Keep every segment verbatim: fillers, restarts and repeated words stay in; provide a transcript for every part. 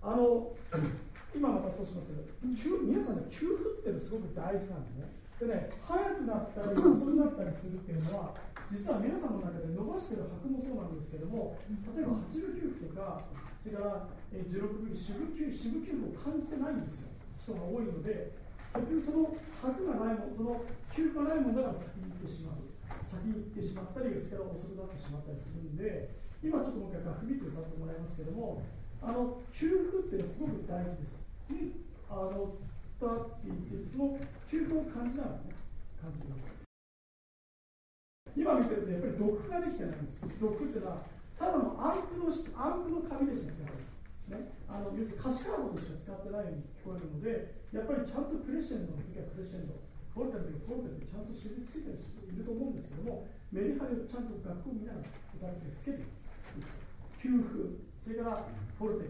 あの今またどうします皆さんね、急振ってるすごく大事なんですね。でね、速くなったり遅くなったりするっていうのは、実は皆さんの中で伸ばしてる拍もそうなんですけども、例えばはちぶきゅうふとか、それからじゅうろくぶき、よんぶきゅう、よんぶきゅうふを感じてないんですよ、人が多いので、結局その拍がないもの、その急がないものだから先に行ってしまう、先に行ってしまったり、それから遅くなってしまったりするんで、今ちょっともう一回楽譜見て歌ってもらいますけども、あの急符っていうのはすごく大事です。にあのだって言って、その急符を感じながらね、感じてください。今見てるとやっぱり読譜ができてないんです。読譜っていうのはただのアンプのアンプの紙でしか使わない、ね、あの要するに歌詞カードとしか使ってないように聞こえるので、やっぱりちゃんとクレッシェンドの時はクレッシェンド、フォルテの時はフォルテでちゃんと印ついてる人いると思うんですけども、メリハリをちゃんと楽譜を見ながら歌ってつけてください。急符、それからフォルテ。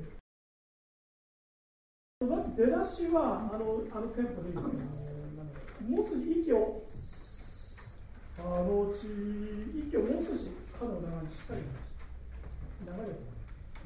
まず出だしはあのあのテンポでいいですけど、もう少し息をあのち息をもう少し角の長にしっかり流れて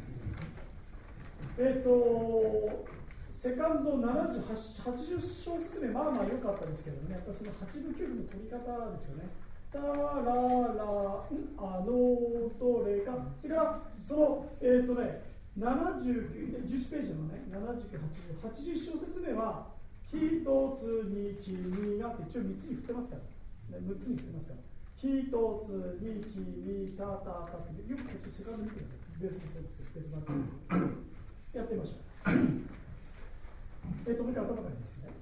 えっ、ー、とセカンドななじゅうはち、はちじゅっ小節目、まあまあ良かったですけどね、やっぱりそのはちぶきゅうふの取り方ですよね。タラランあのどれか、それからそのえっ、ー、とねななじゅうきゅう、じゅっページのね、ななじゅうきゅう、はちじゅう、はちじゅっ小節目は、一つに君がって一応みっつに振ってますから、ね、むっつに振ってますから、一つに君たたたって、よくこっちセカンド見てください。ベースもそうですよ、ベースバックですよ。やってみましょう。えっと、もう一回頭からいきますね。